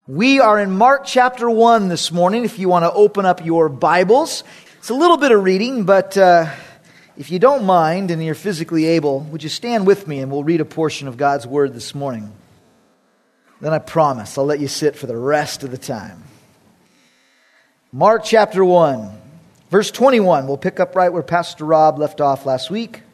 We are in Mark chapter 1 this morning, if you want to open up your Bibles. It's a little bit of reading, but if you don't mind and you're physically able, would you stand with me and we'll read a portion of God's Word this morning. Then I promise I'll let you sit for the rest of the time. Mark chapter 1, verse 21. We'll pick up right where Pastor Rob left off last week.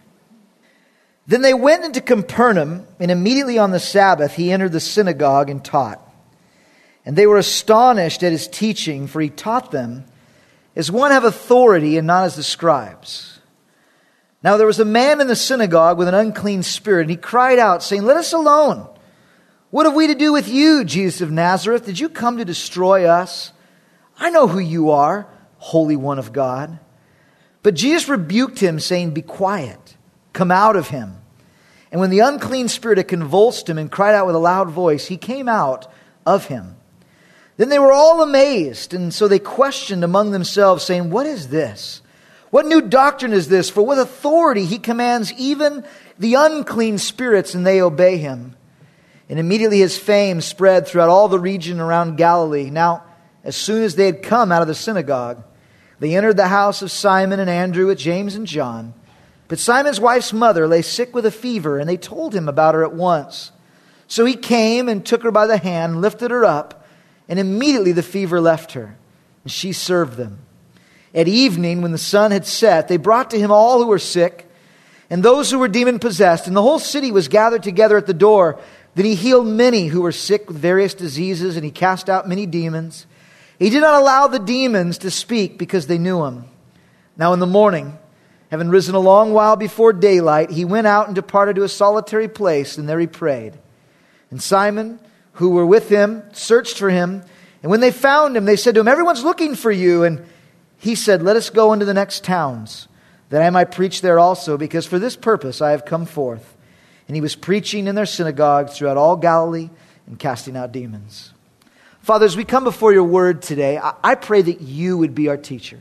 Then they went into Capernaum, and immediately on the Sabbath he entered the synagogue and taught. And they were astonished at his teaching, for he taught them as one have authority and not as the scribes. Now there was a man in the synagogue with an unclean spirit, and he cried out, saying, "Let us alone. What have we to do with you, Jesus of Nazareth? Did you come to destroy us? I know who you are, Holy One of God." But Jesus rebuked him, saying, "Be quiet, come out of him." And when the unclean spirit had convulsed him and cried out with a loud voice, he came out of him. Then they were all amazed, and so they questioned among themselves, saying, "What is this? What new doctrine is this? For with authority he commands even the unclean spirits, and they obey him." And immediately his fame spread throughout all the region around Galilee. Now, as soon as they had come out of the synagogue, they entered the house of Simon and Andrew with James and John. But Simon's wife's mother lay sick with a fever, and they told him about her at once. So he came and took her by the hand, and lifted her up, and immediately the fever left her, and she served them. At evening, when the sun had set, they brought to him all who were sick, and those who were demon-possessed, and the whole city was gathered together at the door. Then he healed many who were sick with various diseases, and he cast out many demons. He did not allow the demons to speak, because they knew him. Now in the morning, having risen a long while before daylight, he went out and departed to a solitary place, and there he prayed. And Simon, who were with him, searched for him. And when they found him, they said to him, "Everyone's looking for you." And he said, "Let us go into the next towns, that I might preach there also, because for this purpose I have come forth." And he was preaching in their synagogues throughout all Galilee and casting out demons. Father, as we come before your word today, I pray that you would be our teacher.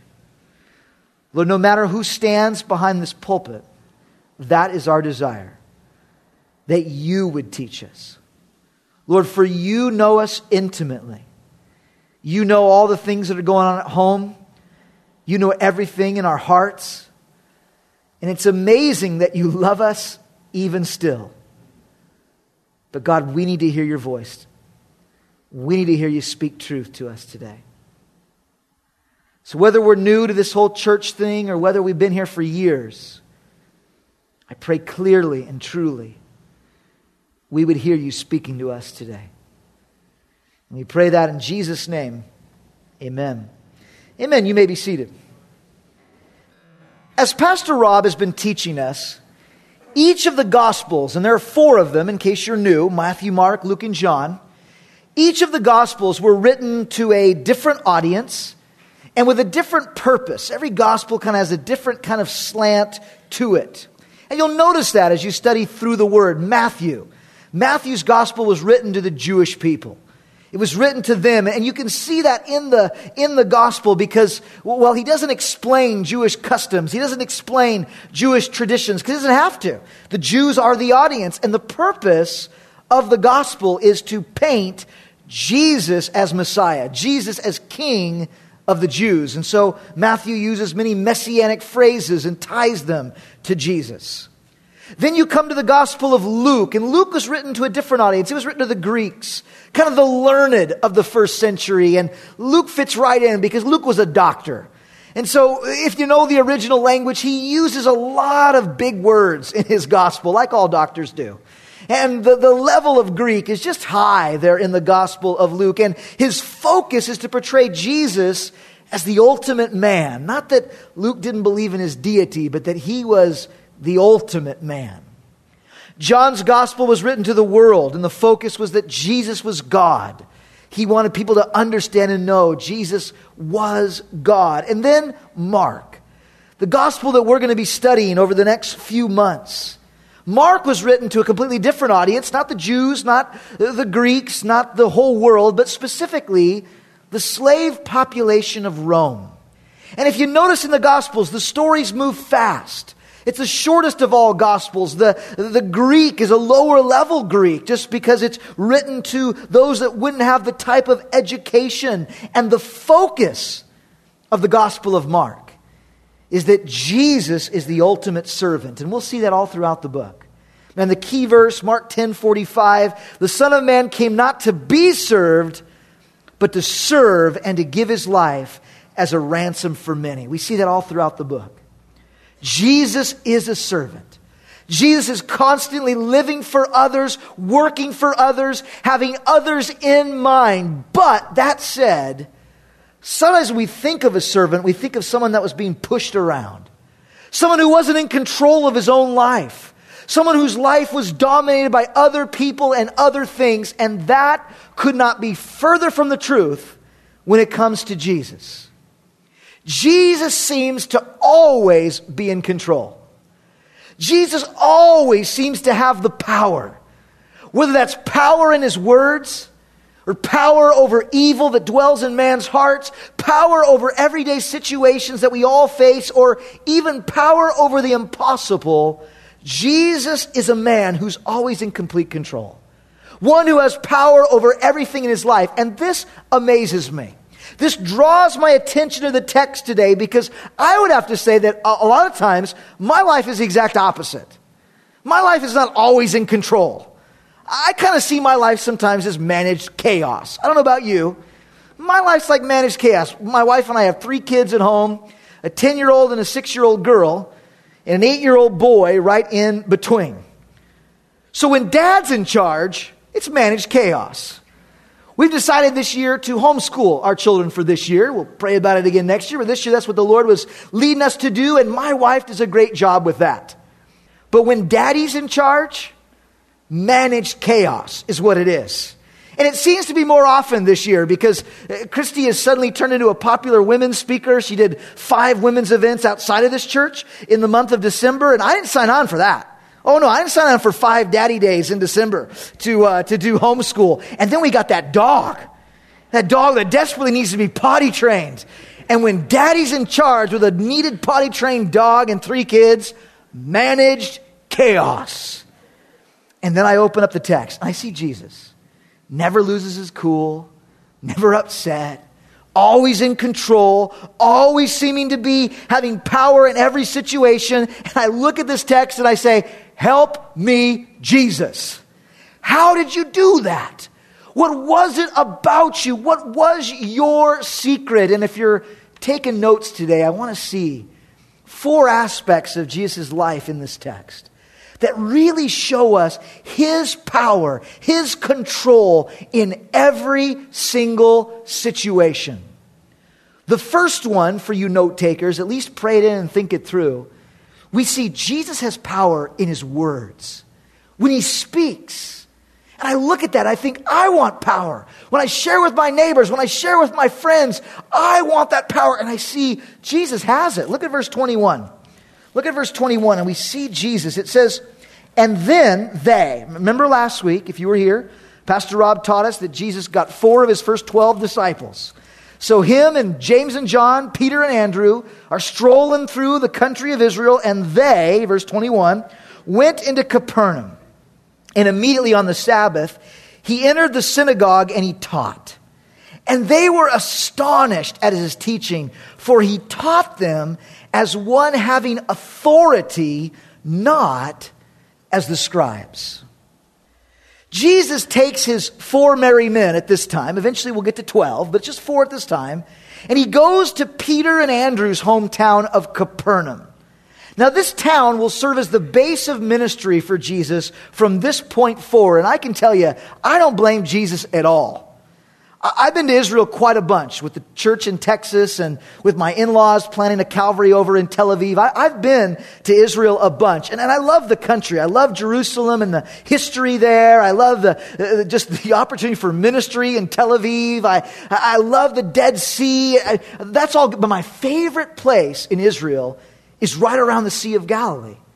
Lord, no matter who stands behind this pulpit, that is our desire, that you would teach us. Lord, for you know us intimately. You know all the things that are going on at home. You know everything in our hearts. And it's amazing that you love us even still. But God, we need to hear your voice. We need to hear you speak truth to us today. So whether we're new to this whole church thing or whether we've been here for years, I pray clearly and truly we would hear you speaking to us today. And we pray that in Jesus' name. Amen. Amen. You may be seated. As Pastor Rob has been teaching us, each of the Gospels, and there are 4 of them in case you're new, Matthew, Mark, Luke, and John, each of the Gospels were written to a different audience and with a different purpose. Every Gospel kind of has a different kind of slant to it. And you'll notice that as you study through the Word. Matthew's gospel was written to the Jewish people. It was written to them, and you can see that in the gospel because, well, he doesn't explain Jewish customs. He doesn't explain Jewish traditions because he doesn't have to. The Jews are the audience, and the purpose of the gospel is to paint Jesus as Messiah, Jesus as King of the Jews. And so Matthew uses many messianic phrases and ties them to Jesus. Then you come to the Gospel of Luke, and Luke was written to a different audience. It was written to the Greeks, kind of the learned of the first century, and Luke fits right in because Luke was a doctor. And so if you know the original language, he uses a lot of big words in his Gospel, like all doctors do. And the level of Greek is just high there in the Gospel of Luke, and his focus is to portray Jesus as the ultimate man. Not that Luke didn't believe in his deity, but that he was the ultimate man. John's gospel was written to the world, and the focus was that Jesus was God. He wanted people to understand and know Jesus was God. And then Mark, the gospel that we're going to be studying over the next few months. Mark was written to a completely different audience, not the Jews, not the Greeks, not the whole world, but specifically the slave population of Rome. And if you notice in the Gospels, the stories move fast. It's the shortest of all Gospels. The Greek is a lower level Greek just because it's written to those that wouldn't have the type of education. And the focus of the Gospel of Mark is that Jesus is the ultimate servant. And we'll see that all throughout the book. And the key verse, Mark 10:45, the Son of Man came not to be served, but to serve and to give his life as a ransom for many. We see that all throughout the book. Jesus is a servant. Jesus is constantly living for others, working for others, having others in mind. But that said, sometimes we think of a servant, we think of someone that was being pushed around. Someone who wasn't in control of his own life. Someone whose life was dominated by other people and other things. And that could not be further from the truth when it comes to Jesus. Jesus seems to always be in control. Jesus always seems to have the power. Whether that's power in his words, or power over evil that dwells in man's hearts, power over everyday situations that we all face, or even power over the impossible, Jesus is a man who's always in complete control. One who has power over everything in his life. And this amazes me. This draws my attention to the text today because I would have to say that a lot of times my life is the exact opposite. My life is not always in control. I kind of see my life sometimes as managed chaos. I don't know about you. My life's like managed chaos. My wife and I have 3 kids at home, a 10-year-old and a 6-year-old girl, and an 8-year-old boy right in between. So when Dad's in charge, it's managed chaos. We've decided this year to homeschool our children for this year. We'll pray about it again next year, but this year that's what the Lord was leading us to do, and my wife does a great job with that. But when Daddy's in charge, managed chaos is what it is. And it seems to be more often this year because Christy has suddenly turned into a popular women's speaker. She did 5 women's events outside of this church in the month of December, and I didn't sign on for that. Oh no, I didn't sign on for 5 daddy days in December to do homeschool. And then we got that dog that desperately needs to be potty trained. And when Daddy's in charge with a needed potty trained dog and 3 kids, managed chaos. And then I open up the text and I see Jesus. Never loses his cool, never upset, always in control, always seeming to be having power in every situation. And I look at this text and I say, help me, Jesus. How did you do that? What was it about you? What was your secret? And if you're taking notes today, I want to see 4 aspects of Jesus' life in this text that really show us his power, his control in every single situation. The first one, for you note takers, at least pray it in and think it through. We see Jesus has power in his words. When he speaks, and I look at that, I think, I want power. When I share with my neighbors, when I share with my friends, I want that power. And I see Jesus has it. Look at verse 21. Look at verse 21, and we see Jesus. It says, and then they. Remember last week, if you were here, Pastor Rob taught us that Jesus got 4 of his first 12 disciples. So him and James and John, Peter and Andrew are strolling through the country of Israel, and they, verse 21, went into Capernaum. And immediately on the Sabbath, he entered the synagogue and he taught. And they were astonished at his teaching, for he taught them as one having authority, not as the scribes. Jesus takes his 4 merry men at this time. Eventually we'll get to 12, but just 4 at this time. And he goes to Peter and Andrew's hometown of Capernaum. Now this town will serve as the base of ministry for Jesus from this point forward. And I can tell you, I don't blame Jesus at all. I've been to Israel quite a bunch with the church in Texas and with my in-laws planning a Calvary over in Tel Aviv. I've been to Israel a bunch, and I love the country. I love Jerusalem and the history there. I love just the opportunity for ministry in Tel Aviv. I love the Dead Sea. That's all. But my favorite place in Israel is right around the Sea of Galilee.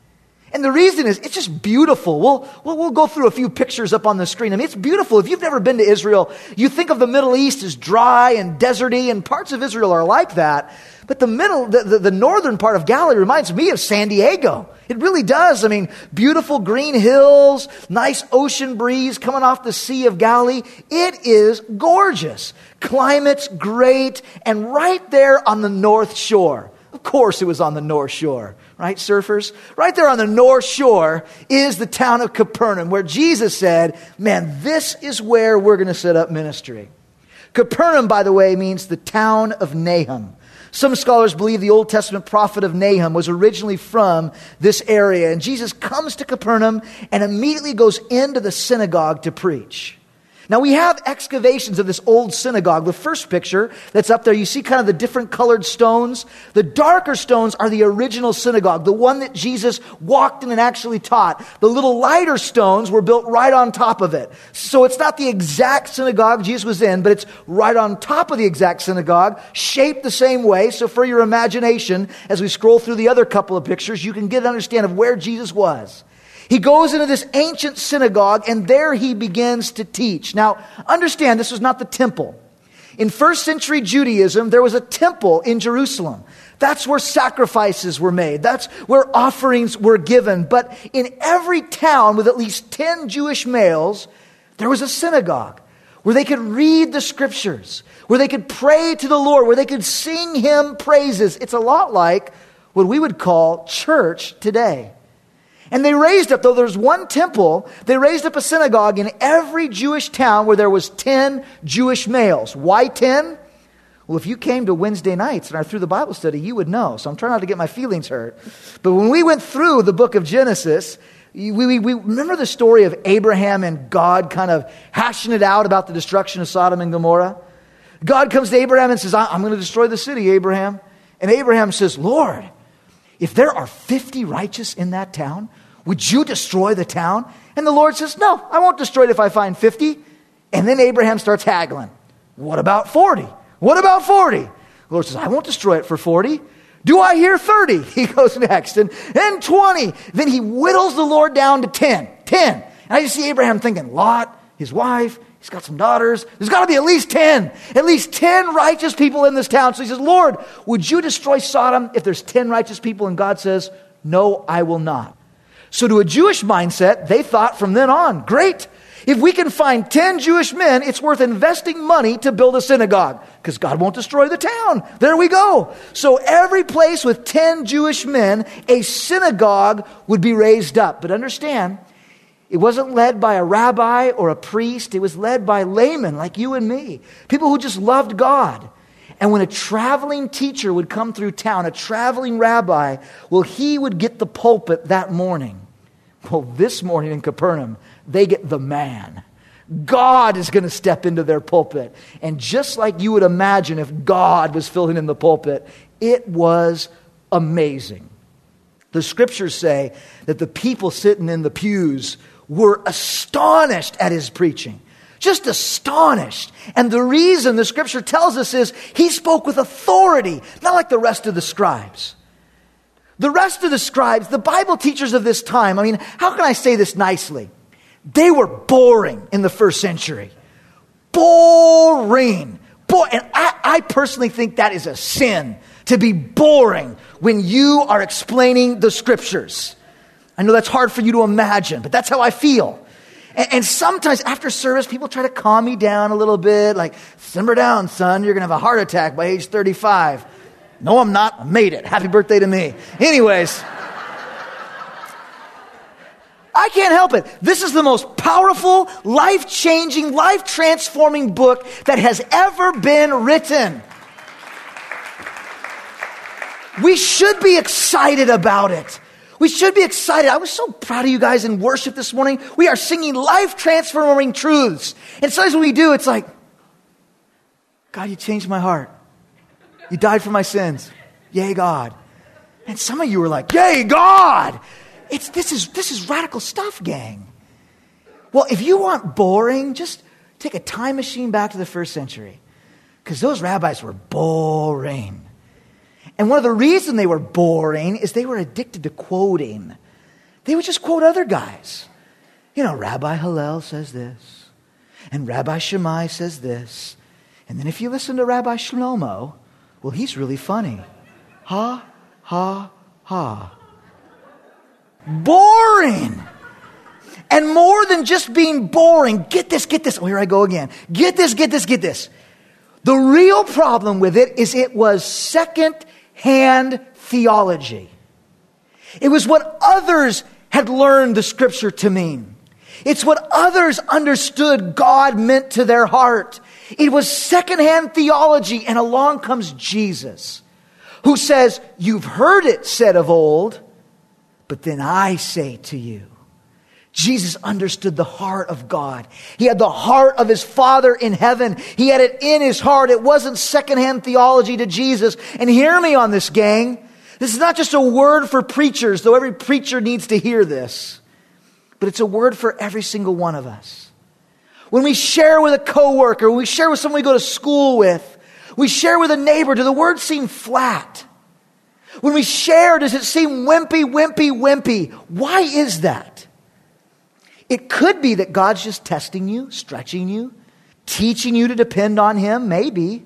And the reason is, it's just beautiful. We'll go through a few pictures up on the screen. I mean, it's beautiful. If you've never been to Israel, you think of the Middle East as dry and deserty, and parts of Israel are like that. But the northern part of Galilee reminds me of San Diego. It really does. I mean, beautiful green hills, nice ocean breeze coming off the Sea of Galilee. It is gorgeous. Climate's great, and right there on the North Shore. Of course it was on the North Shore, right, surfers? Right there on the North Shore is the town of Capernaum, where Jesus said, man, this is where we're going to set up ministry. Capernaum, by the way, means the town of Nahum. Some scholars believe the Old Testament prophet of Nahum was originally from this area. And Jesus comes to Capernaum and immediately goes into the synagogue to preach. Now, we have excavations of this old synagogue. The first picture that's up there, you see kind of the different colored stones. The darker stones are the original synagogue, the one that Jesus walked in and actually taught. The little lighter stones were built right on top of it. So it's not the exact synagogue Jesus was in, but it's right on top of the exact synagogue, shaped the same way. So for your imagination, as we scroll through the other couple of pictures, you can get an understanding of where Jesus was. He goes into this ancient synagogue, and there he begins to teach. Now, understand, this was not the temple. In first century Judaism, there was a temple in Jerusalem. That's where sacrifices were made. That's where offerings were given. But in every town with at least 10 Jewish males, there was a synagogue where they could read the scriptures, where they could pray to the Lord, where they could sing him praises. It's a lot like what we would call church today. And they raised up, though there's one temple, they raised up a synagogue in every Jewish town where there was 10 Jewish males. Why 10? Well, if you came to Wednesday nights and are through the Bible study, you would know. So I'm trying not to get my feelings hurt. But when we went through the book of Genesis, we remember the story of Abraham and God kind of hashing it out about the destruction of Sodom and Gomorrah. God comes to Abraham and says, I'm going to destroy the city, Abraham. And Abraham says, Lord, if there are 50 righteous in that town, would you destroy the town? And the Lord says, no, I won't destroy it if I find 50. And then Abraham starts haggling. What about 40? What about 40? The Lord says, I won't destroy it for 40. Do I hear 30? He goes next. And 20. Then he whittles the Lord down to 10. 10. And I just see Abraham thinking, Lot, his wife, he's got some daughters. There's got to be at least 10. At least 10 righteous people in this town. So he says, Lord, would you destroy Sodom if there's 10 righteous people? And God says, no, I will not. So to a Jewish mindset, they thought from then on, great. If we can find 10 Jewish men, it's worth investing money to build a synagogue because God won't destroy the town. There we go. So every place with 10 Jewish men, a synagogue would be raised up. But understand, it wasn't led by a rabbi or a priest. It was led by laymen like you and me, people who just loved God. And when a traveling teacher would come through town, a traveling rabbi, well, he would get the pulpit that morning. Well, this morning in Capernaum, they get the man. God is going to step into their pulpit. And just like you would imagine if God was filling in the pulpit, it was amazing. The scriptures say that the people sitting in the pews were astonished at his preaching. Just astonished. And the reason the scripture tells us is he spoke with authority, not like the rest of the scribes. The rest of the scribes, the Bible teachers of this time, I mean, how can I say this nicely? They were boring in the first century. Boring. And I personally think that is a sin, to be boring when you are explaining the scriptures. I know that's hard for you to imagine, but that's how I feel. And sometimes after service, people try to calm me down a little bit, like, simmer down, son, you're going to have a heart attack by age 35. No, I'm not. I made it. Happy birthday to me. Anyways, I can't help it. This is the most powerful, life-changing, life-transforming book that has ever been written. We should be excited about it. We should be excited. I was so proud of you guys in worship this morning. We are singing life-transforming truths. And sometimes when we do, it's like, God, you changed my heart. You died for my sins. Yay, God. And some of you were like, yay, God. This is radical stuff, gang. Well, if you want boring, just take a time machine back to the first century. Because those rabbis were boring. And one of the reasons they were boring is they were addicted to quoting. They would just quote other guys. Rabbi Hillel says this, and Rabbi Shammai says this. And then if you listen to Rabbi Shlomo, well, he's really funny. Ha, ha, ha. Boring. And more than just being boring, get this. Oh, here I go again. Get this. The real problem with it was second-hand theology. It was what others had learned the Scripture to mean. It's what others understood God meant to their heart. It was second-hand theology, and along comes Jesus, who says, you've heard it said of old, but then I say to you. Jesus understood the heart of God. He had the heart of his Father in heaven. He had it in his heart. It wasn't secondhand theology to Jesus. And hear me on this, gang. This is not just a word for preachers, though every preacher needs to hear this. But it's a word for every single one of us. When we share with a coworker, when we share with someone we go to school with, we share with a neighbor, do the words seem flat? When we share, does it seem wimpy? Why is that? It could be that God's just testing you, stretching you, teaching you to depend on him, maybe.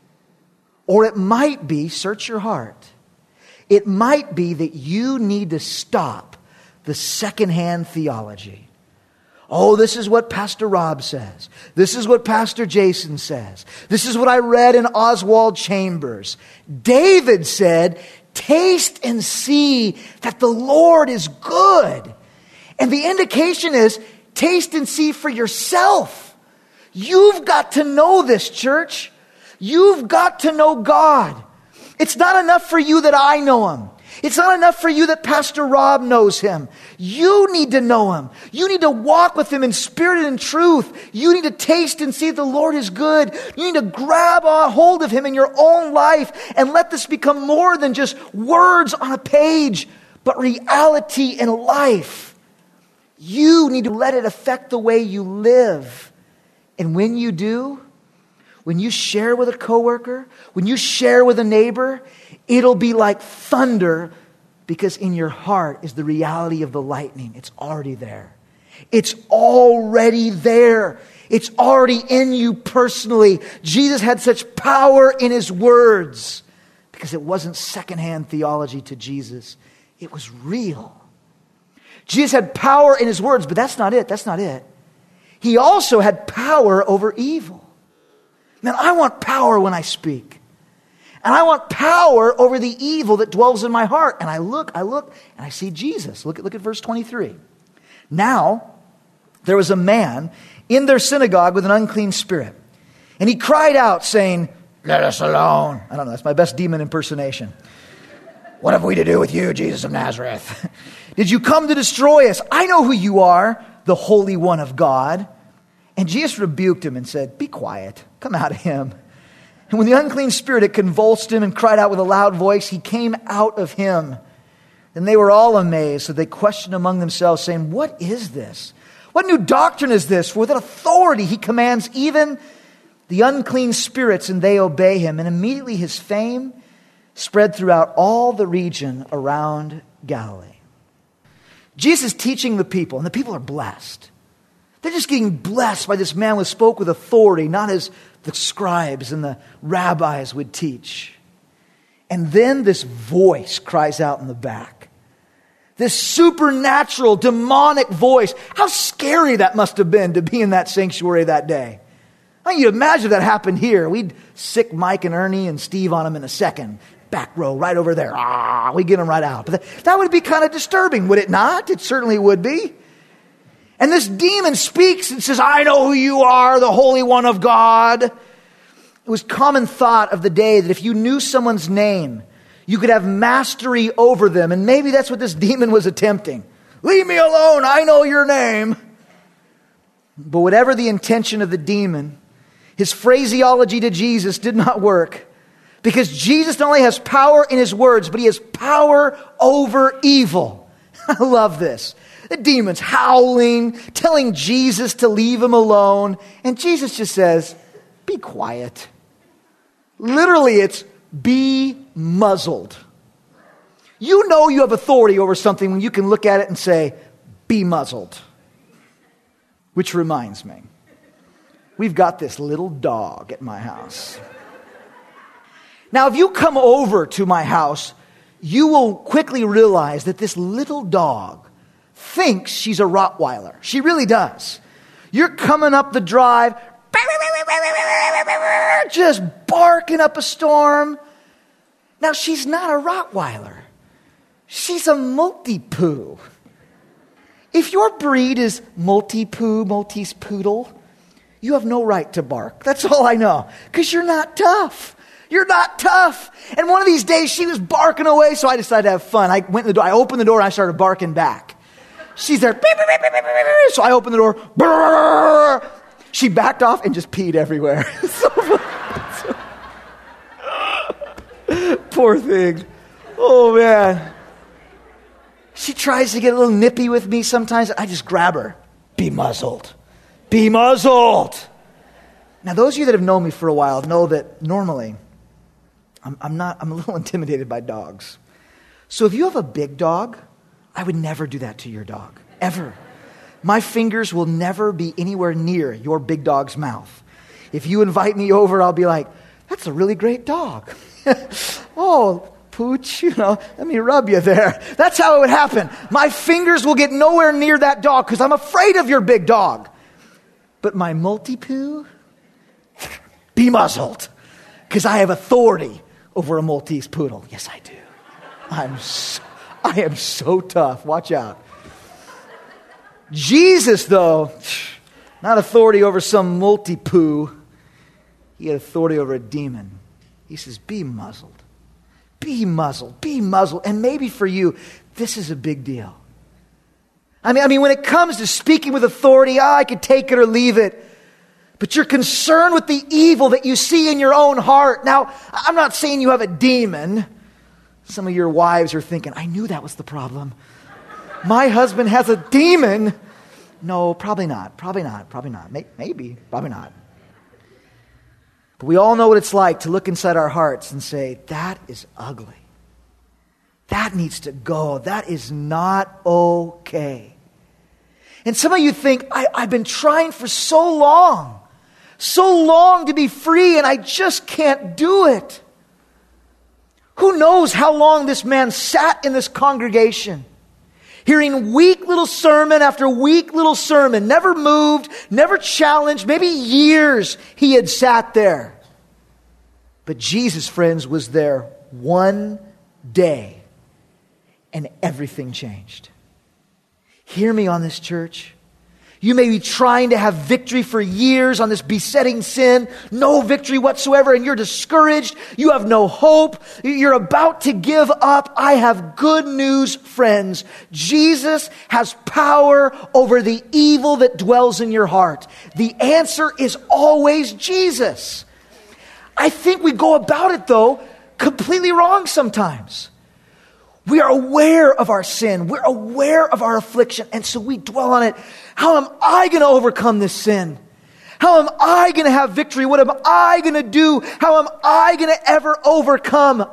Or it might be, search your heart, it might be that you need to stop the secondhand theology. Oh, this is what Pastor Rob says. This is what Pastor Jason says. This is what I read in Oswald Chambers. David said, taste and see that the Lord is good. And the indication is, taste and see for yourself. You've got to know this, church. You've got to know God. It's not enough for you that I know him. It's not enough for you that Pastor Rob knows him. You need to know him. You need to walk with him in spirit and in truth. You need to taste and see that the Lord is good. You need to grab a hold of him in your own life and let this become more than just words on a page, but reality in life. You need to let it affect the way you live. And when you do, when you share with a coworker, when you share with a neighbor, it'll be like thunder, because in your heart is the reality of the lightning. It's already there. It's already there. It's already in you personally. Jesus had such power in his words because it wasn't secondhand theology to Jesus. It was real. Jesus had power in his words, but that's not it. He also had power over evil. Man, I want power when I speak. And I want power over the evil that dwells in my heart. And I look, and I see Jesus. Look at verse 23. Now, there was a man in their synagogue with an unclean spirit. And he cried out, saying, "Let us alone." I don't know, that's my best demon impersonation. "What have we to do with you, Jesus of Nazareth? Did you come to destroy us? I know who you are, the Holy One of God." And Jesus rebuked him and said, "Be quiet, come out of him." And when the unclean spirit had convulsed him and cried out with a loud voice, he came out of him. And they were all amazed, so they questioned among themselves, saying, "What is this? What new doctrine is this? For with authority he commands even the unclean spirits, and they obey him." And immediately his fame spread throughout all the region around Galilee. Jesus is teaching the people, and the people are blessed. They're just getting blessed by this man who spoke with authority, not as the scribes and the rabbis would teach. And then this voice cries out in the back. This supernatural, demonic voice. How scary that must have been to be in that sanctuary that day. I mean, you imagine if that happened here. We'd sick Mike and Ernie and Steve on them in a second. Back row, right over there. We get them right out. But that would be kind of disturbing, would it not? It certainly would be. And this demon speaks and says, "I know who you are, the Holy One of God." It was common thought of the day that if you knew someone's name, you could have mastery over them. And maybe that's what this demon was attempting. "Leave me alone, I know your name." But whatever the intention of the demon, his phraseology to Jesus did not work. Because Jesus not only has power in his words, but he has power over evil. I love this. The demon's howling, telling Jesus to leave him alone. And Jesus just says, "Be quiet." Literally, it's "be muzzled." You know you have authority over something when you can look at it and say, be muzzled. Which reminds me, we've got this little dog at my house. Now, if you come over to my house, you will quickly realize that this little dog thinks she's a Rottweiler. She really does. You're coming up the drive, just barking up a storm. Now, she's not a Rottweiler. She's a Maltipoo. If your breed is Maltipoo, Maltese Poodle, you have no right to bark. That's all I know. Because you're not tough. You're not tough. And one of these days she was barking away, so I decided to have fun. I went in the door, I opened the door, and I started barking back. She's there, so I opened the door. She backed off and just peed everywhere. Poor thing. Oh, man. She tries to get a little nippy with me sometimes. I just grab her. Be muzzled. Be muzzled. Now, those of you that have known me for a while know that normally I'm a little intimidated by dogs. So if you have a big dog, I would never do that to your dog. Ever. My fingers will never be anywhere near your big dog's mouth. If you invite me over, I'll be like, that's a really great dog. Oh, Pooch, let me rub you there. That's how it would happen. My fingers will get nowhere near that dog because I'm afraid of your big dog. But my Maltipoo, be muzzled. Because I have authority over a Maltese poodle. Yes, I do. I am so tough. Watch out. Jesus, though, not authority over some Maltipoo. He had authority over a demon. He says, be muzzled. Be muzzled. Be muzzled. And maybe for you, this is a big deal. I mean, when it comes to speaking with authority, I could take it or leave it. But you're concerned with the evil that you see in your own heart. Now, I'm not saying you have a demon. Some of your wives are thinking, I knew that was the problem. My husband has a demon. No, probably not. Probably not. Probably not. Maybe. Probably not. But we all know what it's like to look inside our hearts and say, that is ugly. That needs to go. That is not okay. And some of you think, I've been trying for so long to be free, and I just can't do it. Who knows how long this man sat in this congregation, hearing weak little sermon after weak little sermon, never moved, never challenged, maybe years he had sat there. But Jesus, friends, was there one day, and everything changed. Hear me on this, church. You may be trying to have victory for years on this besetting sin, no victory whatsoever, and you're discouraged. You have no hope. You're about to give up. I have good news, friends. Jesus has power over the evil that dwells in your heart. The answer is always Jesus. I think we go about it, though, completely wrong sometimes. We are aware of our sin. We're aware of our affliction. And so we dwell on it. How am I going to overcome this sin? How am I going to have victory? What am I going to do? How am I going to ever overcome?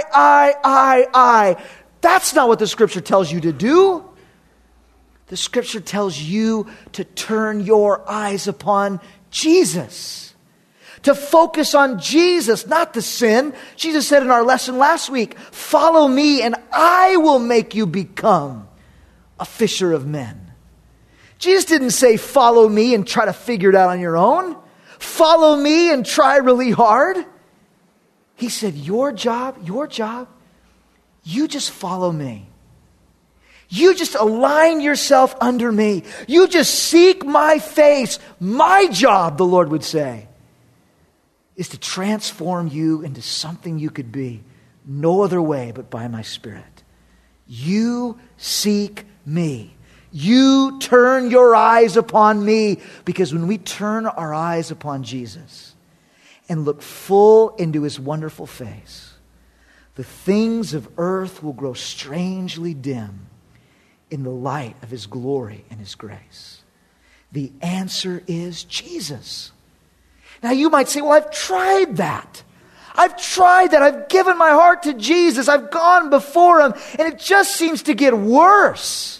I. That's not what the scripture tells you to do. The scripture tells you to turn your eyes upon Jesus. To focus on Jesus, not the sin. Jesus said in our lesson last week, follow me and I will make you become a fisher of men. Jesus didn't say follow me and try to figure it out on your own. Follow me and try really hard. He said, your job, you just follow me. You just align yourself under me. You just seek my face. My job, the Lord would say, is to transform you into something you could be no other way but by my Spirit. You seek me. You turn your eyes upon me, because when we turn our eyes upon Jesus and look full into his wonderful face, the things of earth will grow strangely dim in the light of his glory and his grace. The answer is Jesus. Now you might say, well, I've tried that. I've tried that. I've given my heart to Jesus. I've gone before him, and it just seems to get worse.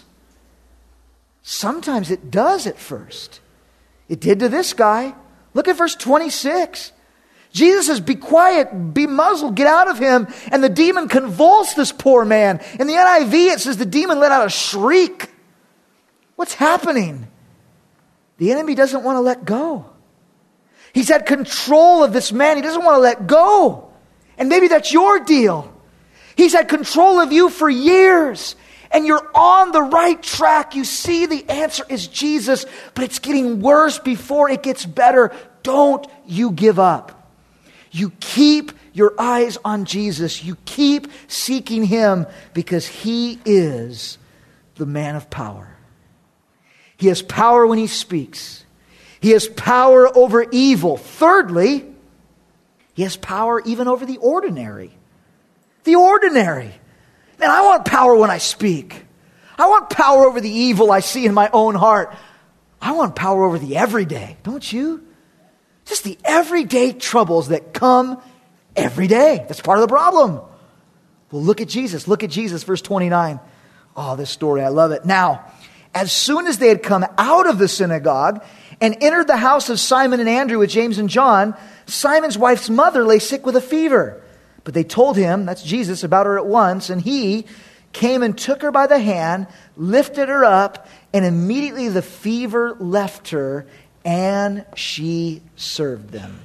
Sometimes it does at first. It did to this guy. Look at verse 26. Jesus says, be quiet, be muzzled, get out of him. And the demon convulsed this poor man. In the NIV, it says the demon let out a shriek. What's happening? The enemy doesn't want to let go. He's had control of this man. He doesn't want to let go. And maybe that's your deal. He's had control of you for years. And you're on the right track. You see the answer is Jesus, but it's getting worse before it gets better. Don't you give up. You keep your eyes on Jesus. You keep seeking him because he is the man of power. He has power when he speaks. He has power over evil. Thirdly, he has power even over the ordinary. The ordinary. Man, I want power when I speak. I want power over the evil I see in my own heart. I want power over the everyday, don't you? Just the everyday troubles that come every day. That's part of the problem. Well, look at Jesus. Look at Jesus, verse 29. Oh, this story, I love it. Now, as soon as they had come out of the synagogue and entered the house of Simon and Andrew with James and John, Simon's wife's mother lay sick with a fever. But they told him, that's Jesus, about her at once, and he came and took her by the hand, lifted her up, and immediately the fever left her, and she served them.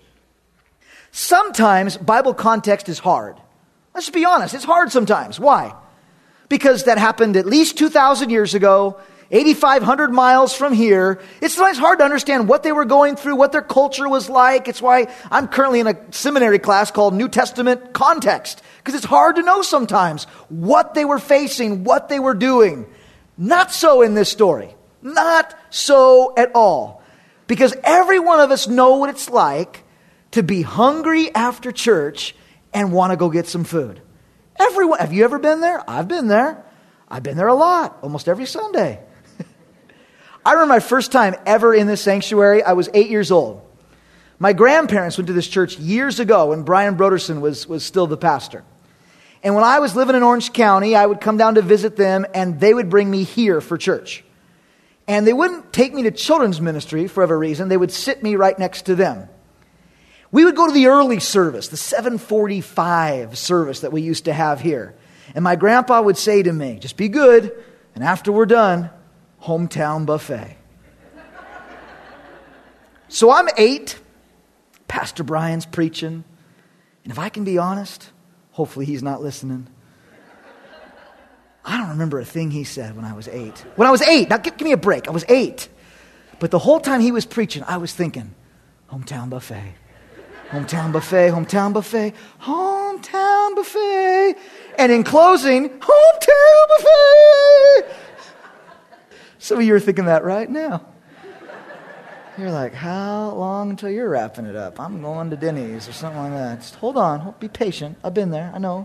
Sometimes Bible context is hard. Let's just be honest, it's hard sometimes. Why? Because that happened at least 2,000 years ago, 8,500 miles from here. It's sometimes hard to understand what they were going through, what their culture was like. It's why I'm currently in a seminary class called New Testament Context, because it's hard to know sometimes what they were facing, what they were doing. Not so in this story. Not so at all. Because every one of us know what it's like to be hungry after church and want to go get some food. Everyone, have you ever been there? I've been there. I've been there a lot, almost every Sunday. I remember my first time ever in this sanctuary. I was 8 years old. My grandparents went to this church years ago when Brian Broderson was still the pastor. And when I was living in Orange County, I would come down to visit them, and they would bring me here for church. And they wouldn't take me to children's ministry for whatever reason. They would sit me right next to them. We would go to the early service, the 7:45 service that we used to have here. And my grandpa would say to me, just be good, and after we're done, hometown buffet. So I'm 8, Pastor Brian's preaching, and if I can be honest, hopefully he's not listening, I don't remember a thing he said when I was 8. When I was 8, now give me a break, I was 8. But the whole time he was preaching, I was thinking, hometown buffet. Hometown buffet, hometown buffet, hometown buffet. And in closing, hometown buffet. Some of you are thinking that right now. You're like, how long until you're wrapping it up? I'm going to Denny's or something like that. Just hold on, be patient. I've been there, I know.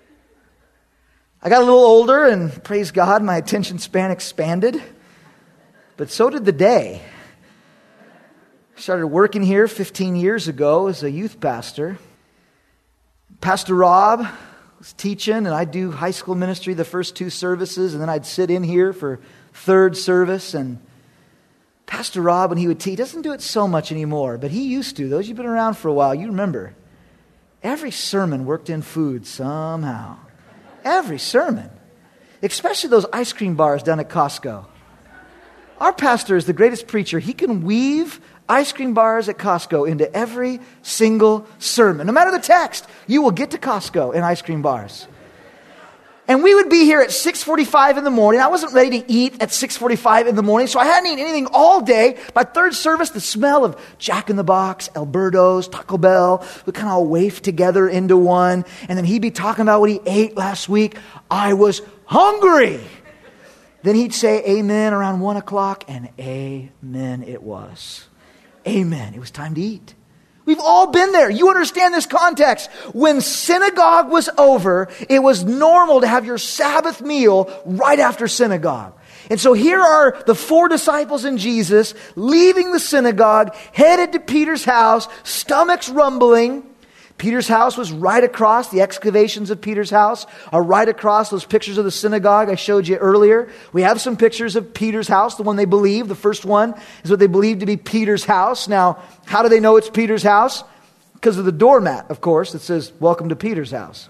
I got a little older, and praise God, my attention span expanded. But so did the day. I started working here 15 years ago as a youth pastor. Pastor Rob was teaching, and I'd do high school ministry the first 2 services, and then I'd sit in here for third service. And Pastor Rob, when he would teach, he doesn't do it so much anymore, but he used to. Those you've been around for a while, you remember. Every sermon worked in food somehow. Every sermon. Especially those ice cream bars down at Costco. Our pastor is the greatest preacher. He can weave ice cream bars at Costco into every single sermon. No matter the text, you will get to Costco and ice cream bars. And we would be here at 6:45 in the morning. I wasn't ready to eat at 6:45 in the morning, so I hadn't eaten anything all day. By third service, the smell of Jack in the Box, Alberto's, Taco Bell would kind of waft together into one. And then he'd be talking about what he ate last week. I was hungry. Then he'd say amen around 1 o'clock, and amen it was. Amen. It was time to eat. We've all been there. You understand this context. When synagogue was over, it was normal to have your Sabbath meal right after synagogue. And so here are the 4 disciples and Jesus leaving the synagogue, headed to Peter's house, stomachs rumbling. Peter's house was right across. The excavations of Peter's house are right across those pictures of the synagogue I showed you earlier. We have some pictures of Peter's house, the one they believe. The first one is what they believe to be Peter's house. Now, how do they know it's Peter's house? Because of the doormat, of course, that says, "Welcome to Peter's house."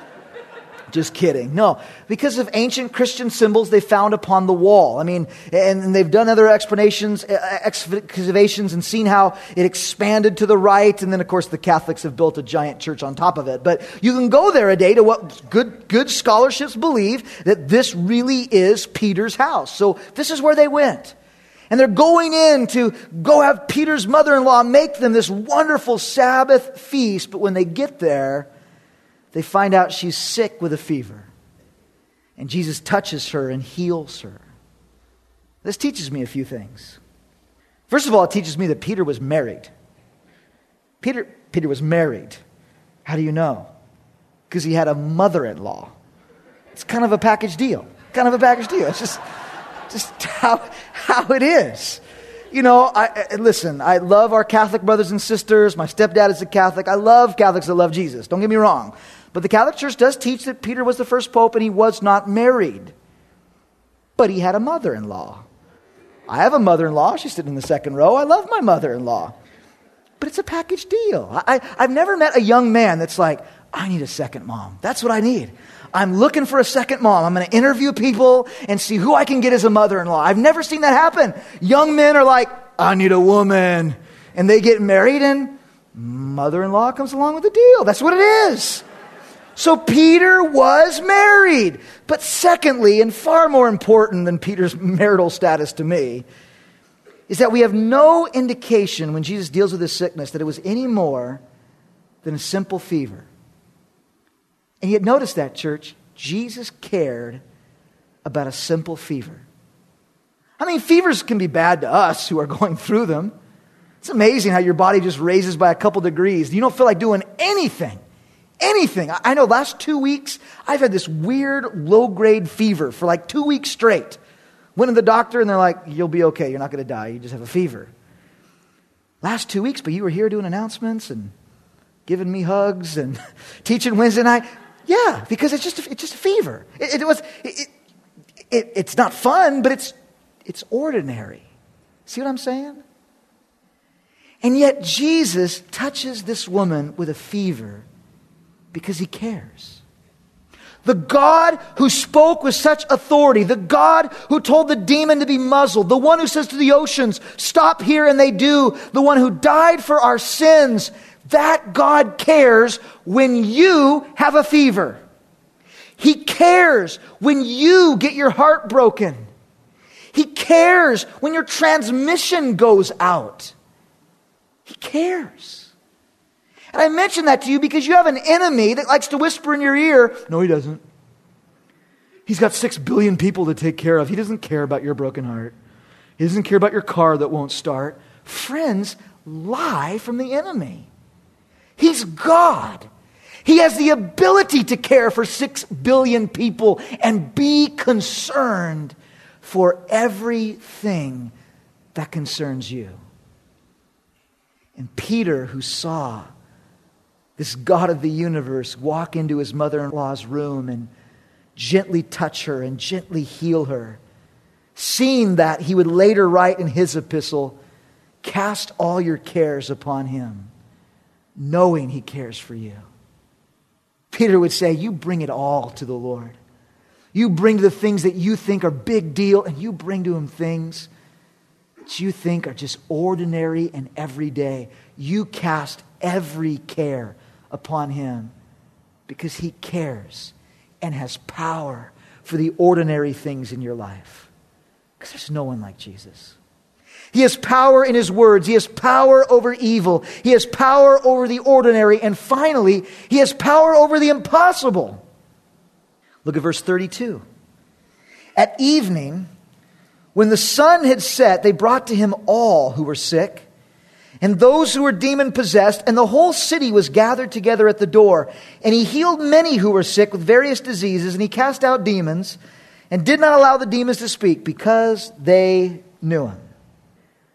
Just kidding. No, because of ancient Christian symbols they found upon the wall. I mean, and they've done other excavations and seen how it expanded to the right. And then, of course, the Catholics have built a giant church on top of it. But you can go there a day to what good scholarships believe that this really is Peter's house. So this is where they went. And they're going in to go have Peter's mother-in-law make them this wonderful Sabbath feast. But when they get there, they find out she's sick with a fever. And Jesus touches her and heals her. This teaches me a few things. First of all, it teaches me that Peter was married. Peter was married. How do you know? Because he had a mother-in-law. It's kind of a package deal. It's just how it is. You know, I love our Catholic brothers and sisters. My stepdad is a Catholic. I love Catholics that love Jesus. Don't get me wrong. But the Catholic Church does teach that Peter was the first pope and he was not married. But he had a mother-in-law. I have a mother-in-law. She's sitting in the second row. I love my mother-in-law. But it's a package deal. I've never met a young man that's like, "I need a second mom. That's what I need. I'm looking for a second mom. I'm going to interview people and see who I can get as a mother-in-law." I've never seen that happen. Young men are like, "I need a woman." And they get married and mother-in-law comes along with the deal. That's what it is. So Peter was married. But secondly, and far more important than Peter's marital status to me, is that we have no indication when Jesus deals with this sickness that it was any more than a simple fever. And yet notice that, church, Jesus cared about a simple fever. I mean, fevers can be bad to us who are going through them. It's amazing how your body just raises by a couple degrees. You don't feel like doing anything. I know last 2 weeks, I've had this weird low-grade fever for like 2 weeks straight. Went to the doctor and they're like, "You'll be okay. You're not going to die. You just have a fever." Last 2 weeks, but you were here doing announcements and giving me hugs and teaching Wednesday night. Yeah, because it's just a fever. It's not fun, but it's ordinary. See what I'm saying? And yet Jesus touches this woman with a fever because he cares. The God who spoke with such authority, the God who told the demon to be muzzled, the one who says to the oceans, "Stop here," and they do, the one who died for our sins, that God cares when you have a fever. He cares when you get your heart broken. He cares when your transmission goes out. He cares. And I mention that to you because you have an enemy that likes to whisper in your ear, "No, he doesn't. He's got 6 billion people to take care of. He doesn't care about your broken heart. He doesn't care about your car that won't start." Friends, lie from the enemy. He's God. He has the ability to care for 6 billion people and be concerned for everything that concerns you. And Peter, who saw this God of the universe walk into his mother-in-law's room and gently touch her and gently heal her, seeing that, he would later write in his epistle, "Cast all your cares upon him," knowing he cares for you. Peter would say, you bring it all to the Lord. You bring the things that you think are big deal, and you bring to him things that you think are just ordinary and everyday. You cast every care upon him because he cares and has power for the ordinary things in your life. Because there's no one like Jesus. He has power in his words. He has power over evil. He has power over the ordinary. And finally, he has power over the impossible. Look at verse 32. At evening, when the sun had set, they brought to him all who were sick and those who were demon-possessed, and the whole city was gathered together at the door. And he healed many who were sick with various diseases, and he cast out demons and did not allow the demons to speak because they knew him.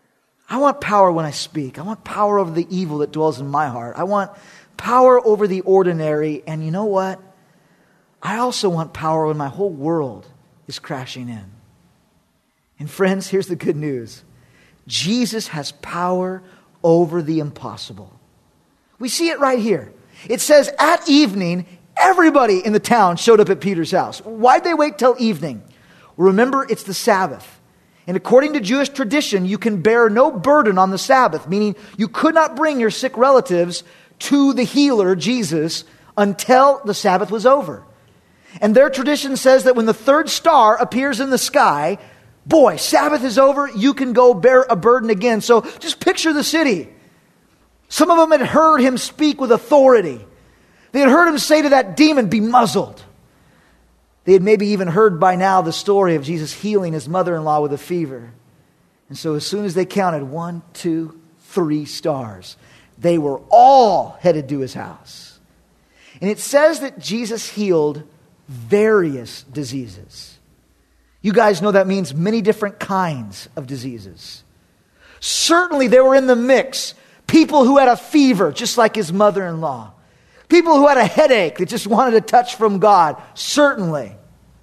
I want power when I speak. I want power over the evil that dwells in my heart. I want power over the ordinary. And you know what? I also want power when my whole world is crashing in. And friends, here's the good news. Jesus has power over the impossible. We see it right here. It says at evening, everybody in the town showed up at Peter's house. Why'd they wait till evening? Well, remember, it's the Sabbath. And according to Jewish tradition, you can bear no burden on the Sabbath, meaning you could not bring your sick relatives to the healer, Jesus, until the Sabbath was over. And their tradition says that when the third star appears in the sky, boy, Sabbath is over, you can go bear a burden again. So just picture the city. Some of them had heard him speak with authority. They had heard him say to that demon, be muzzled. They had maybe even heard by now the story of Jesus healing his mother-in-law with a fever. And so as soon as they counted 1, 2, 3 stars, they were all headed to his house. And it says that Jesus healed various diseases. You guys know that means many different kinds of diseases. Certainly there were in the mix people who had a fever, just like his mother-in-law. People who had a headache that just wanted a touch from God, certainly.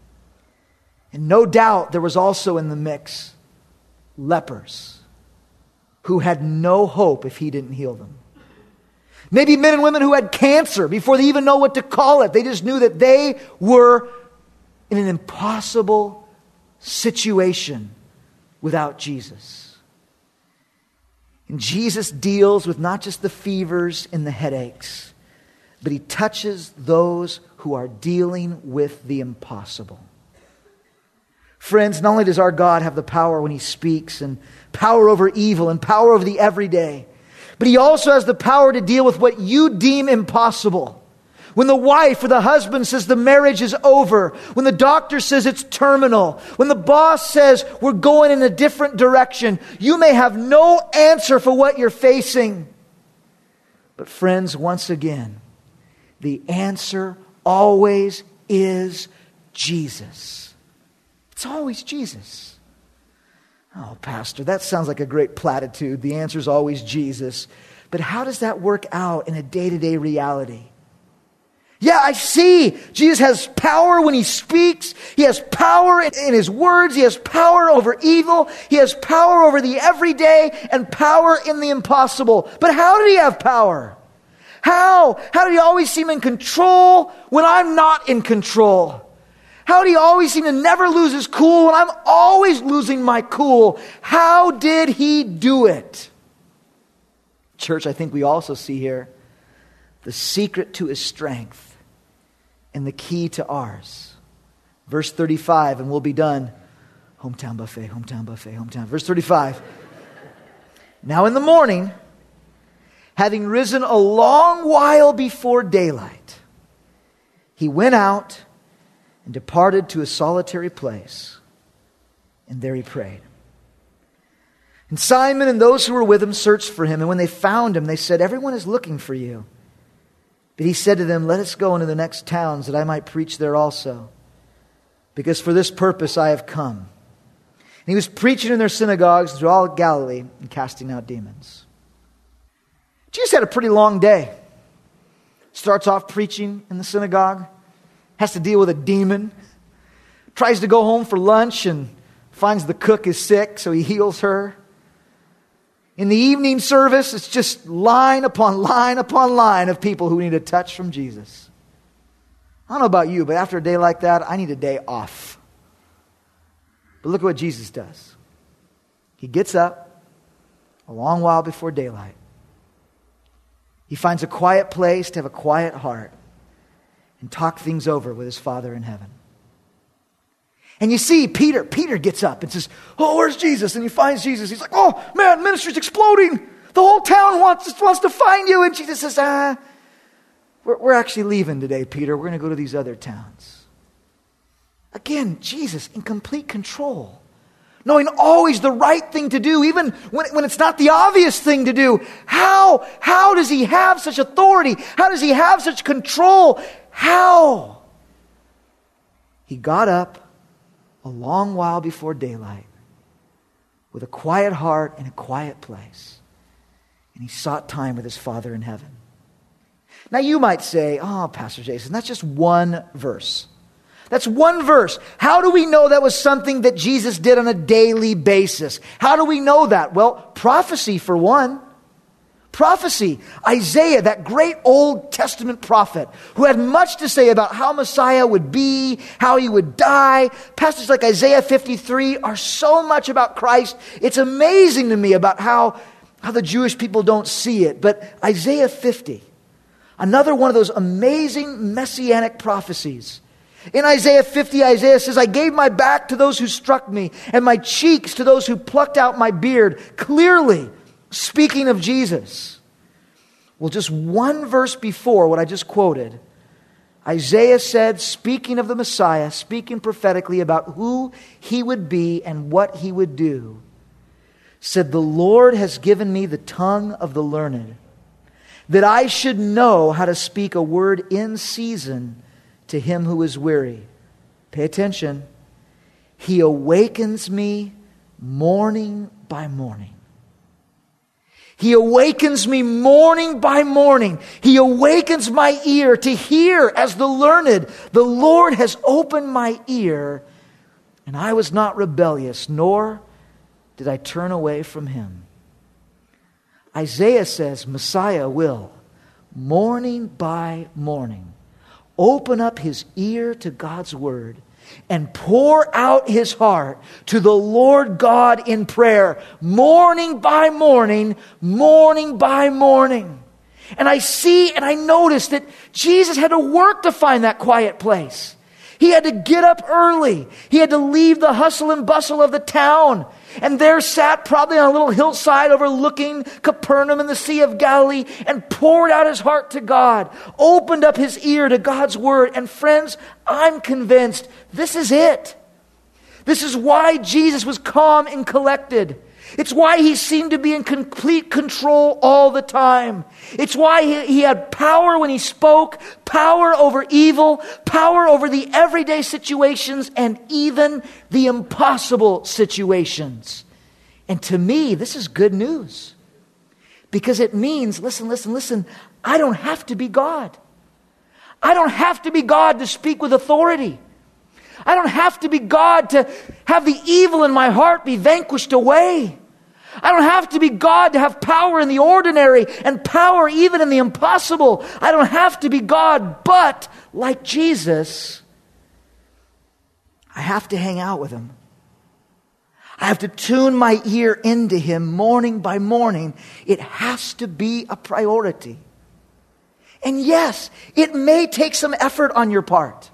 And no doubt there was also in the mix lepers who had no hope if he didn't heal them. Maybe men and women who had cancer before they even know what to call it. They just knew that they were in an impossible situation without Jesus. And Jesus deals with not just the fevers and the headaches, but he touches those who are dealing with the impossible. Friends, not only does our God have the power when he speaks and power over evil and power over the everyday, but he also has the power to deal with what you deem impossible. When the wife or the husband says the marriage is over, when the doctor says it's terminal, when the boss says we're going in a different direction, you may have no answer for what you're facing. But friends, once again, the answer always is Jesus. It's always Jesus. Oh, Pastor, that sounds like a great platitude. The answer is always Jesus. But how does that work out in a day-to-day reality? Yeah, I see. Jesus has power when he speaks. He has power in his words. He has power over evil. He has power over the everyday and power in the impossible. But how did he have power? How? How did he always seem in control when I'm not in control? How did he always seem to never lose his cool when I'm always losing my cool? How did he do it? Church, I think we also see here the secret to his strength and the key to ours. Verse 35, and we'll be done. Hometown buffet, hometown buffet, hometown. Verse 35. Now in the morning, having risen a long while before daylight, he went out and departed to a solitary place, and there he prayed. And Simon and those who were with him searched for him, and when they found him, they said, "Everyone is looking for you." But he said to them, "Let us go into the next towns, that I might preach there also, because for this purpose I have come." And he was preaching in their synagogues through all Galilee and casting out demons. Jesus had a pretty long day. Starts off preaching in the synagogue, has to deal with a demon, tries to go home for lunch and finds the cook is sick, so he heals her. In the evening service, it's just line upon line upon line of people who need a touch from Jesus. I don't know about you, but after a day like that, I need a day off. But look at what Jesus does. He gets up a long while before daylight. He finds a quiet place to have a quiet heart and talk things over with his Father in heaven. And you see, Peter gets up and says, "Oh, where's Jesus?" And he finds Jesus. He's like, "Oh, man, ministry's exploding. The whole town wants to find you." And Jesus says, we're actually leaving today, Peter. We're going to go to these other towns. Again, Jesus in complete control, knowing always the right thing to do, even when it's not the obvious thing to do. How does he have such authority? How does he have such control? How? He got up a long while before daylight, with a quiet heart in a quiet place. And he sought time with his Father in heaven. Now you might say, oh, Pastor Jason, that's just one verse. That's one verse. How do we know that was something that Jesus did on a daily basis? How do we know that? Well, prophecy for one. Prophecy. Isaiah, that great Old Testament prophet who had much to say about how Messiah would be, how he would die. Passages like Isaiah 53 are so much about Christ. It's amazing to me about how the Jewish people don't see it. But Isaiah 50, another one of those amazing messianic prophecies. In Isaiah 50, Isaiah says, I gave my back to those who struck me, and my cheeks to those who plucked out my beard. Clearly, speaking of Jesus. Well, just one verse before what I just quoted, Isaiah said, speaking of the Messiah, speaking prophetically about who he would be and what he would do, said, the Lord has given me the tongue of the learned, that I should know how to speak a word in season to him who is weary. Pay attention. He awakens me morning by morning. He awakens me morning by morning. He awakens my ear to hear as the learned. The Lord has opened my ear, and I was not rebellious, nor did I turn away from him. Isaiah says Messiah will, morning by morning, open up his ear to God's word and pour out his heart to the Lord God in prayer, morning by morning, morning by morning. And I see and I notice that Jesus had to work to find that quiet place. He had to get up early. He had to leave the hustle and bustle of the town. And there sat probably on a little hillside overlooking Capernaum and the Sea of Galilee and poured out his heart to God, opened up his ear to God's word. And friends, I'm convinced this is it. This is why Jesus was calm and collected. It's why he seemed to be in complete control all the time. It's why he had power when he spoke, power over evil, power over the everyday situations, and even the impossible situations. And to me, this is good news. Because it means, listen, I don't have to be God. I don't have to be God to speak with authority. I don't have to be God to have the evil in my heart be vanquished away. I don't have to be God to have power in the ordinary and power even in the impossible. I don't have to be God, but like Jesus, I have to hang out with him. I have to tune my ear into him morning by morning. It has to be a priority. And yes, it may take some effort on your part.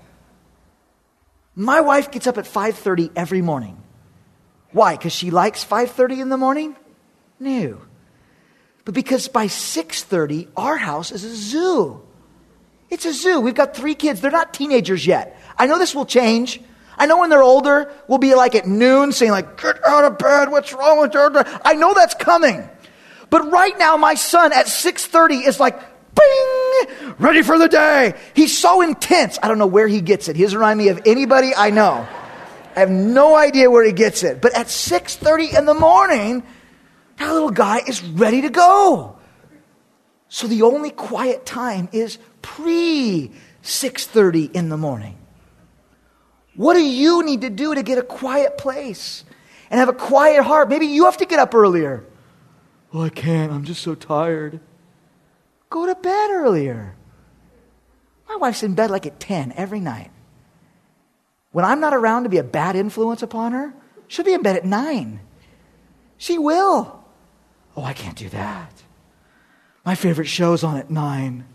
My wife gets up at 5:30 every morning. Why? Because she likes 5:30 in the morning? No. But because by 6:30, our house is a zoo. It's a zoo. We've got 3 kids. They're not teenagers yet. I know this will change. I know when they're older, we'll be like at noon saying like, get out of bed, what's wrong with you? I know that's coming. But right now, my son at 6:30 is like, bing, ready for the day. He's so intense. I don't know where he gets it. He doesn't remind me of anybody I know. I have no idea where he gets it. But at 6:30 in the morning, that little guy is ready to go. So the only quiet time is pre-6:30 in the morning. What do you need to do to get a quiet place and have a quiet heart? Maybe you have to get up earlier. Well, I can't. I'm just so tired. Go to bed earlier. My wife's in bed like at 10 every night. When I'm not around to be a bad influence upon her, she'll be in bed at 9. She will. Oh, I can't do that. My favorite show's on at 9.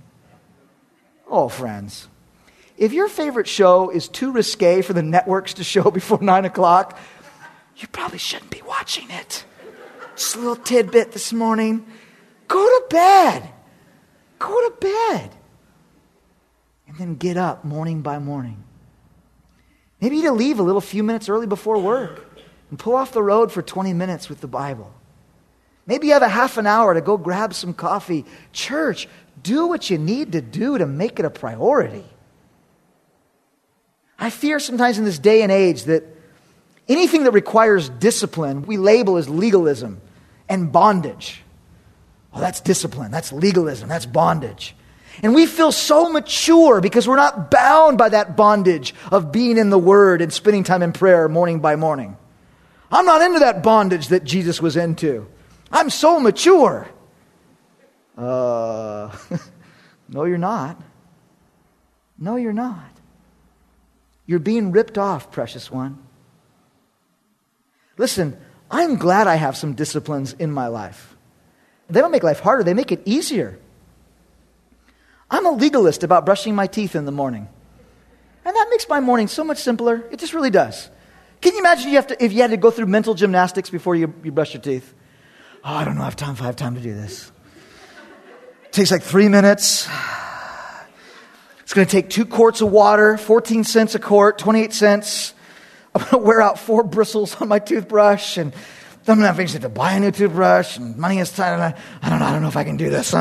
Oh, friends. If your favorite show is too risque for the networks to show before 9 o'clock, you probably shouldn't be watching it. Just a little tidbit this morning. Go to bed. Go to bed. And then get up morning by morning. Maybe you need to leave a little few minutes early before work and pull off the road for 20 minutes with the Bible. Maybe you have a half an hour to go grab some coffee. Church, do what you need to do to make it a priority. I fear sometimes in this day and age that Anything that requires discipline, we label as legalism and bondage. Oh, that's discipline. That's legalism. That's bondage. And we feel so mature because we're not bound by that bondage of being in the Word and spending time in prayer morning by morning. I'm not into that bondage that Jesus was into. I'm so mature. No, you're not. No, you're not. You're being ripped off, precious one. Listen, I'm glad I have some disciplines in my life. They don't make life harder, they make it easier. I'm a legalist about brushing my teeth in the morning. And that makes my morning so much simpler. It just really does. Can you imagine if you had to go through mental gymnastics before you brush your teeth? Oh, I don't know if I have time to do this. It takes like 3 minutes. It's going to take 2 quarts of water, 14 cents a quart, 28 cents. I'm going to wear out 4 bristles on my toothbrush, and then I'm going to have to buy a new toothbrush, and money is tight. I don't know if I can do this.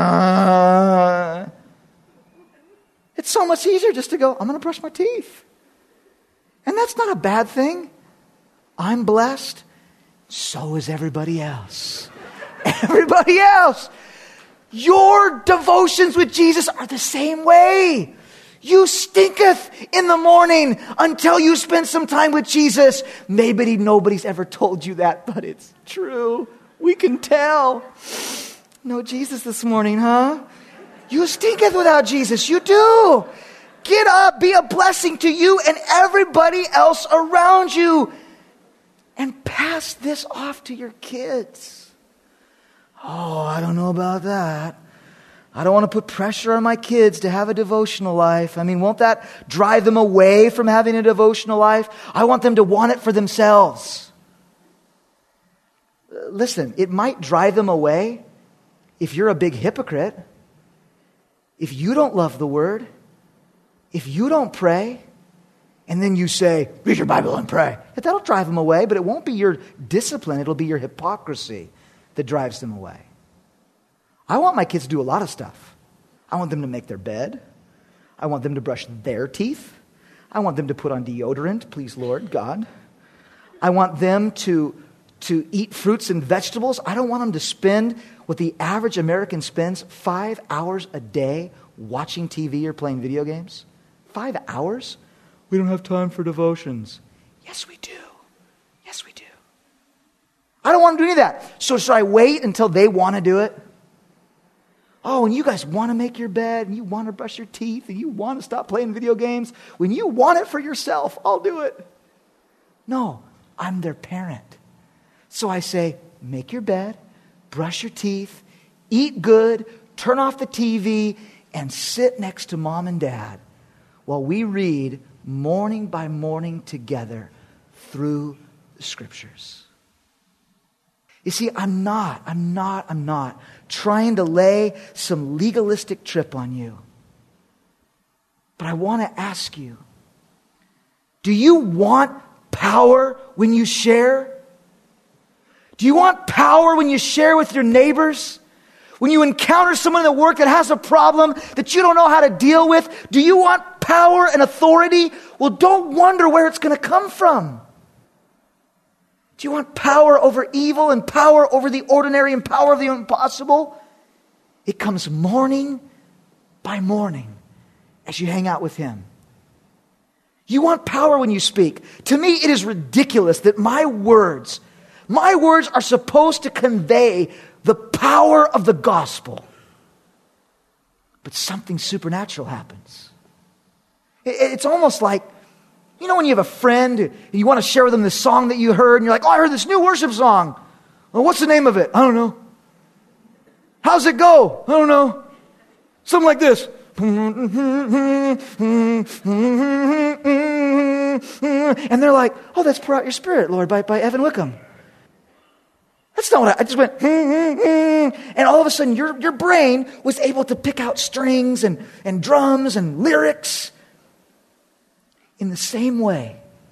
It's so much easier just to go, I'm going to brush my teeth. And that's not a bad thing. I'm blessed. So is everybody else. Everybody else. Your devotions with Jesus are the same way. You stinketh in the morning until you spend some time with Jesus. Maybe nobody's ever told you that, but it's true. We can tell. No Jesus this morning, huh? You stinketh without Jesus. You do. Get up. Be a blessing to you and everybody else around you. And pass this off to your kids. Oh, I don't know about that. I don't want to put pressure on my kids to have a devotional life. I mean, won't that drive them away from having a devotional life? I want them to want it for themselves. Listen, it might drive them away if you're a big hypocrite. If you don't love the Word, if you don't pray, and then you say, read your Bible and pray. That'll drive them away, but it won't be your discipline. It'll be your hypocrisy that drives them away. I want my kids to do a lot of stuff. I want them to make their bed. I want them to brush their teeth. I want them to put on deodorant, please, Lord God. I want them to eat fruits and vegetables. I don't want them to spend what the average American spends 5 hours a day watching TV or playing video games. 5 hours? We don't have time for devotions. Yes, we do. Yes, we do. I don't want to do any of that. So should I wait until they want to do it? Oh, and you guys want to make your bed, and you want to brush your teeth, and you want to stop playing video games. When you want it for yourself, I'll do it. No, I'm their parent. So I say, make your bed, brush your teeth, eat good, turn off the TV, and sit next to mom and dad while we read morning by morning together through the Scriptures. You see, I'm not trying to lay some legalistic trip on you. But I want to ask you, do you want power when you share? Do you want power when you share with your neighbors? When you encounter someone at work that has a problem that you don't know how to deal with? Do you want power and authority? Well, don't wonder where it's going to come from. Do you want power over evil and power over the ordinary and power of the impossible? It comes morning by morning as you hang out with Him. You want power when you speak. To me, it is ridiculous that my words are supposed to convey the power of the gospel. But something supernatural happens. It's almost like, you know, when you have a friend and you want to share with them this song that you heard, and you're like, oh, I heard this new worship song. Well, what's the name of it? I don't know. How's it go? I don't know. Something like this. And they're like, oh, that's Pour Out Your Spirit, Lord, by Evan Wickham. That's not what I just went, and all of a sudden your brain was able to pick out strings and drums and lyrics. In the same way,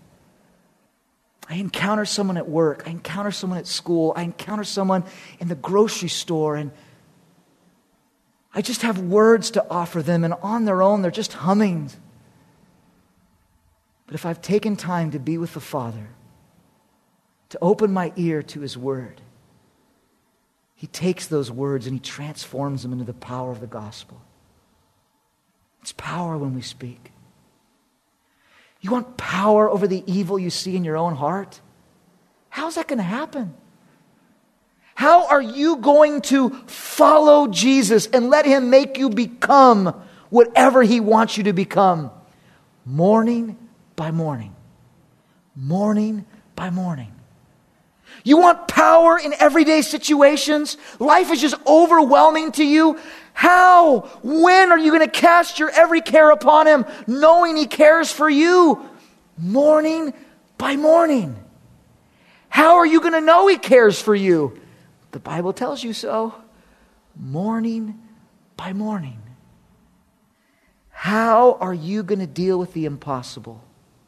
I encounter someone at work, I encounter someone at school, I encounter someone in the grocery store, and I just have words to offer them, and on their own, they're just humming. But if I've taken time to be with the Father, to open my ear to His Word, He takes those words and He transforms them into the power of the gospel. It's power when we speak. You want power over the evil you see in your own heart? How's that going to happen? How are you going to follow Jesus and let Him make you become whatever He wants you to become? Morning by morning. Morning by morning. You want power in everyday situations? Life is just overwhelming to you. How? When are you going to cast your every care upon Him, knowing He cares for you? Morning by morning. How are you going to know He cares for you? The Bible tells you so. Morning by morning. How are you going to deal with the impossible?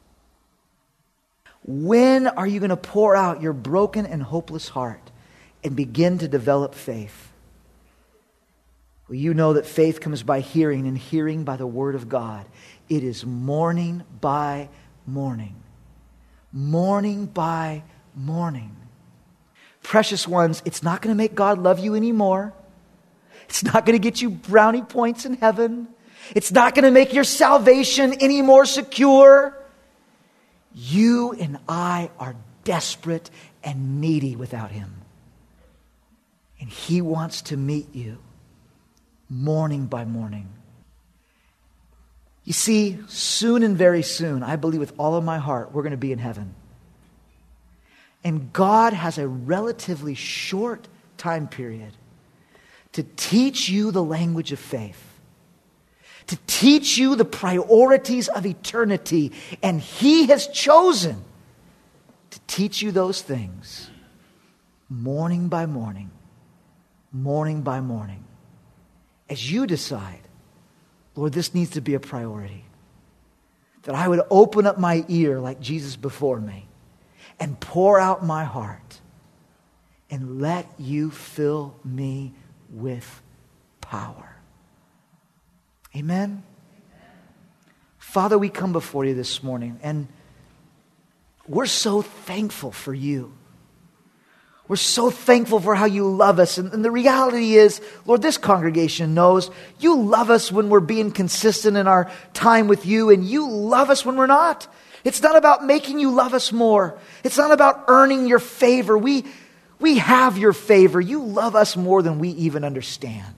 When are you going to pour out your broken and hopeless heart and begin to develop faith? Well, you know that faith comes by hearing, and hearing by the Word of God. It is morning by morning. Morning by morning. Precious ones, it's not going to make God love you anymore. It's not going to get you brownie points in heaven. It's not going to make your salvation any more secure. You and I are desperate and needy without Him. And He wants to meet you morning by morning. You see, soon and very soon, I believe with all of my heart, we're going to be in heaven. And God has a relatively short time period to teach you the language of faith, to teach you the priorities of eternity. And He has chosen to teach you those things morning by morning, morning by morning. As you decide, Lord, this needs to be a priority. That I would open up my ear like Jesus before me and pour out my heart and let You fill me with power. Amen? Father, we come before You this morning, and we're so thankful for You. We're so thankful for how You love us. And the reality is, Lord, this congregation knows You love us when we're being consistent in our time with You, and You love us when we're not. It's not about making You love us more. It's not about earning Your favor. We have Your favor. You love us more than we even understand.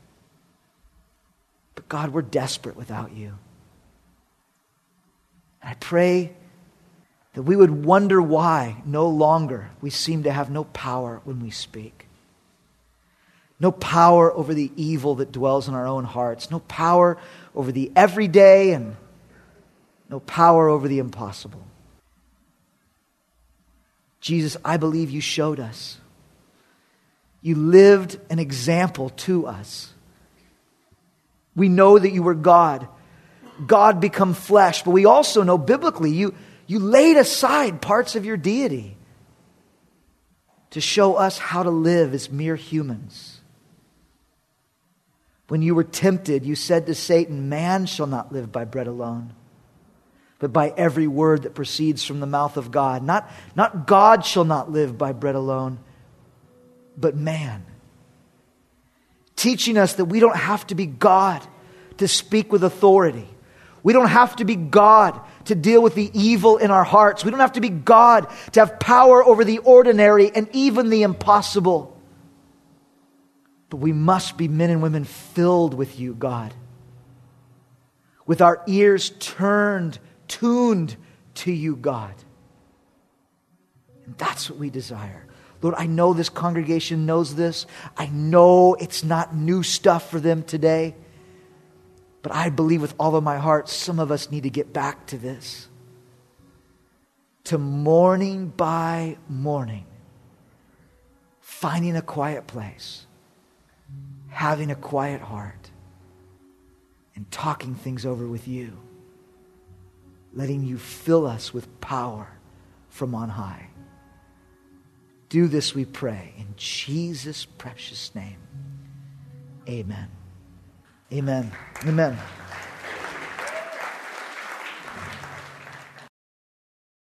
But God, we're desperate without You. And I pray that we would wonder why no longer we seem to have no power when we speak. No power over the evil that dwells in our own hearts. No power over the everyday, and no power over the impossible. Jesus, I believe You showed us. You lived an example to us. We know that You were God. God become flesh. But we also know biblically You laid aside parts of Your deity to show us how to live as mere humans. When You were tempted, You said to Satan, "Man shall not live by bread alone, but by every word that proceeds from the mouth of God." Not God shall not live by bread alone, but man. Teaching us that we don't have to be God to speak with authority. We don't have to be God to deal with the evil in our hearts. We don't have to be God to have power over the ordinary and even the impossible. But we must be men and women filled with You, God. With our ears tuned to You, God. And that's what we desire. Lord, I know this congregation knows this. I know it's not new stuff for them today. But I believe with all of my heart, some of us need to get back to this. To morning by morning, finding a quiet place, having a quiet heart, and talking things over with You. Letting You fill us with power from on high. Do this, we pray, in Jesus' precious name. Amen. Amen. Amen.